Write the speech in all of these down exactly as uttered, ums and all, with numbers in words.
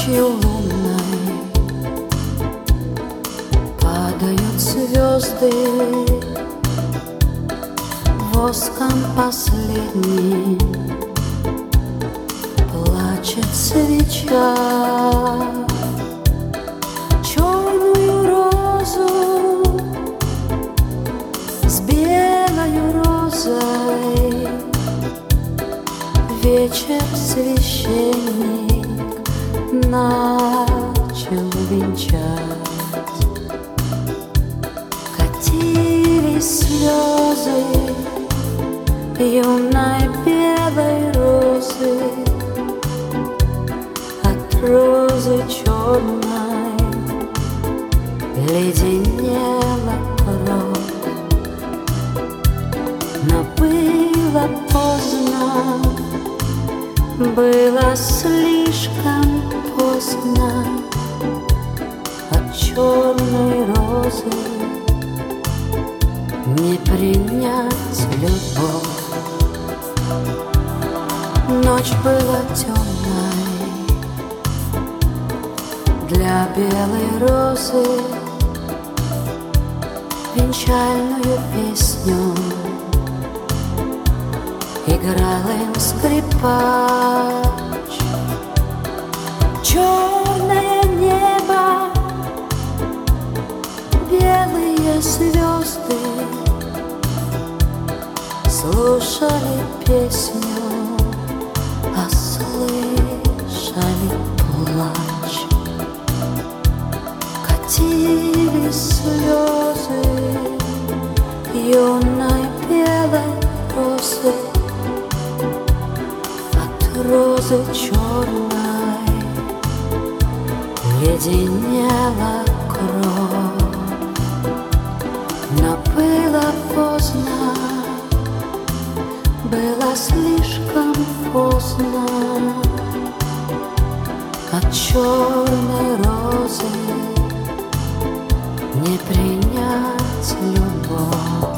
Ночью лунной падают звезды, воском последним плачет свеча. Черную розу с белой розой вечер священник начал венчать. Катились слезы юной белой розы от розы черной леденела кровь. Но было поздно, было слишком поздно. От черной розы не принять любовь. Ночь была темной для белой розы, венчальную песню играл им скрипач. Черное небо, белые звезды слушали песню, а слышали плач. Катились слезы юной белой розы от розы черной леденела кровь. Но было поздно, было слишком поздно. От черной розы не принять любовь.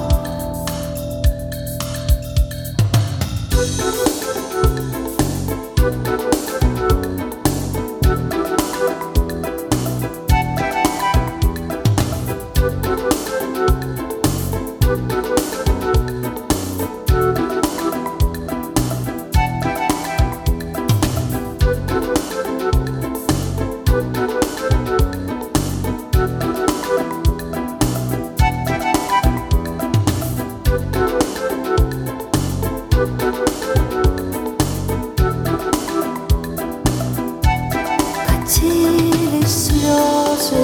Катились слезы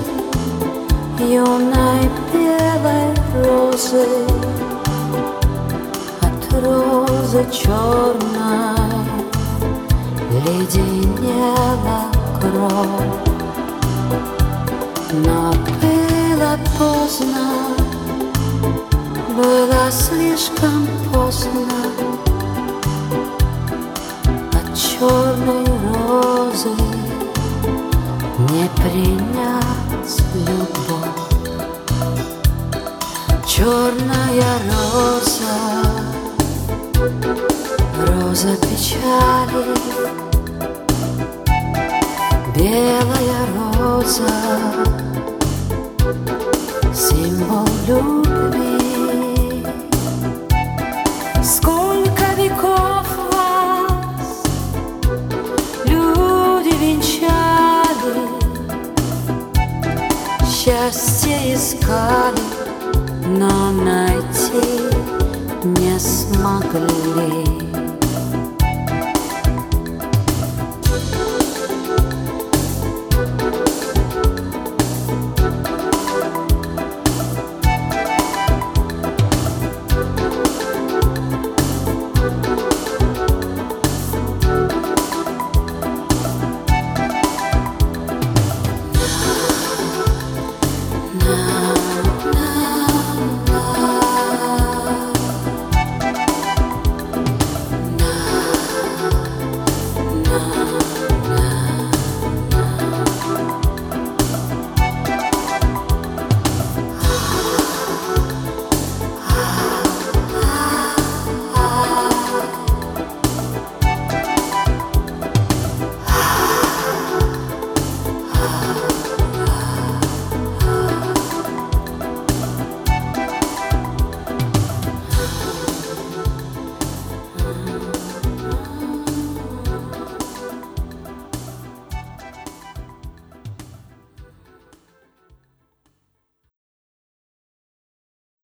юной белой розы от розы черной леденела кровь. Но было поздно, было слишком поздно. От черной розы не принять любовь. Черная роза, роза печали, белая роза, символ любви. Сколько веков вас люди венчали, счастье искали, но найти не смогли.